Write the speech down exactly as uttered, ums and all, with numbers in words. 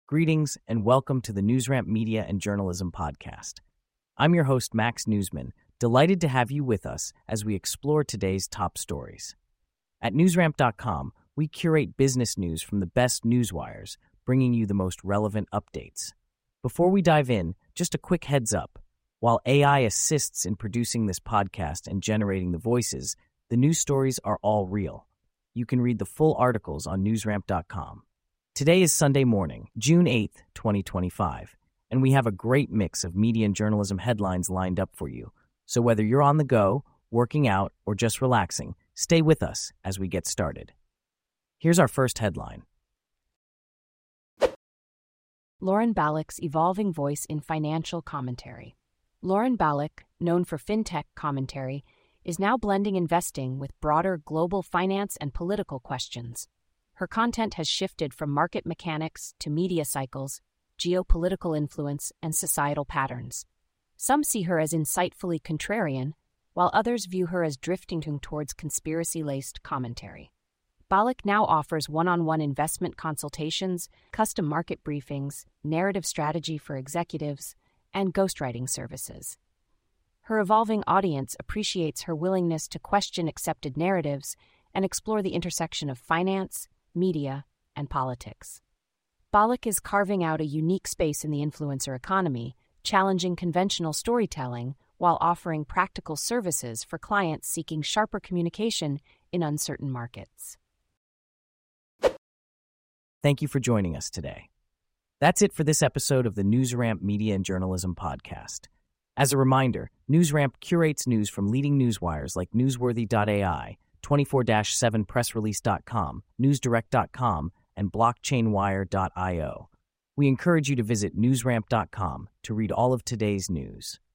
Greetings and welcome to the NewsRamp Media and Journalism Podcast. I'm your host, Max Newsman, delighted to have you with us as we explore today's top stories. At newsramp dot com, we curate business news from the best newswires, bringing you the most relevant updates. Before we dive in, just a quick heads up. While A I assists in producing this podcast and generating the voices, the news stories are all real. You can read the full articles on newsramp dot com. Today is Sunday morning, June eighth, twenty twenty-five, and we have a great mix of media and journalism headlines lined up for you. So whether you're on the go, working out, or just relaxing, stay with us as we get started. Here's our first headline. Lauren Balloch's evolving voice in financial commentary. Lauren Balloch, known for fintech commentary, is now blending investing with broader global finance and political questions. Her content has shifted from market mechanics to media cycles, geopolitical influence, and societal patterns. Some see her as insightfully contrarian, while others view her as drifting towards conspiracy-laced commentary. Balloch now offers one-on-one investment consultations, custom market briefings, narrative strategy for executives, and ghostwriting services. Her evolving audience appreciates her willingness to question accepted narratives and explore the intersection of finance, media, and politics. Balloch is carving out a unique space in the influencer economy, challenging conventional storytelling while offering practical services for clients seeking sharper communication in uncertain markets. Thank you for joining us today. That's it for this episode of the NewsRamp Media and Journalism Podcast. As a reminder, NewsRamp curates news from leading newswires like newsworthy dot A I, twenty-four seven press release dot com, newsdirect dot com, and blockchain wire dot io. We encourage you to visit newsramp dot com to read all of today's news.